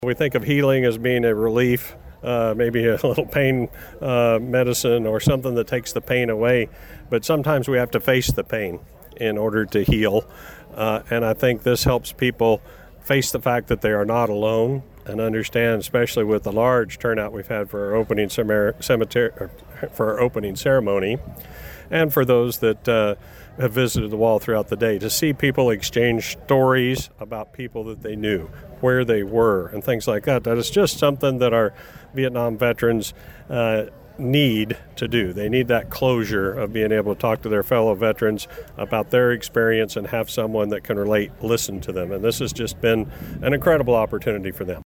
We think of healing as being a relief, maybe a little pain medicine or something that takes the pain away, but sometimes we have to face the pain in order to heal, and I think this helps people face the fact that they are not alone and understand, especially with the large turnout we've had for our opening ceremony, and for those that have visited the wall throughout the day, to see people exchange stories about people that they knew, where they were, and things like that. That is just something that our Vietnam veterans need to do. They need that closure of being able to talk to their fellow veterans about their experience and have someone that can relate, listen to them. And this has just been an incredible opportunity for them.